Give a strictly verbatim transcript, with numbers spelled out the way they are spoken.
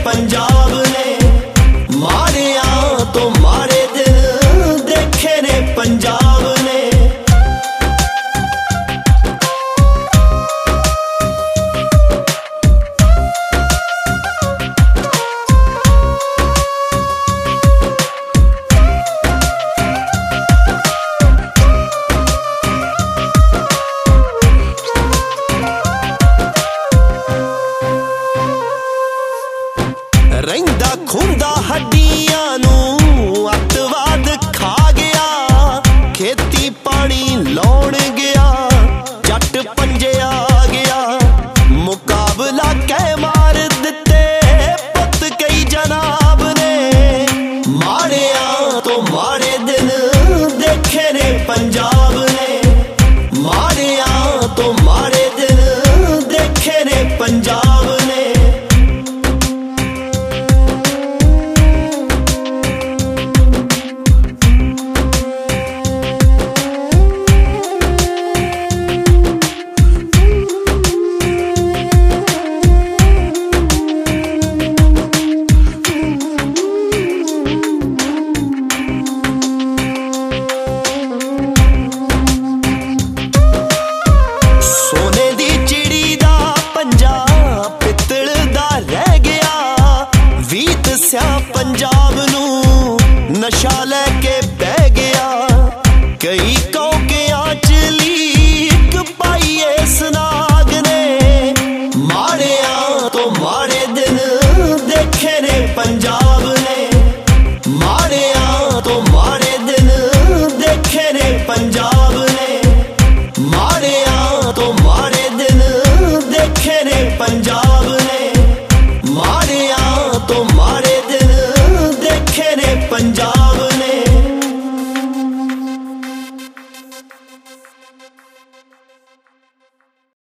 पंजाब ने, माड़िया तो माड़े दिन देखे ने पंजाब ने। रहिंदा खुंदा हड्डियां नूं अतवाद खा गया, खेती पानी लौण गया, जट पंजे आ गया, मुकाबला कै मार दिते पुत कई जनाब ने। माड़िया तो माड़े दिन देखे ने पंजाब ने, माड़िया तो माड़े दिन देखे ने पंजाब।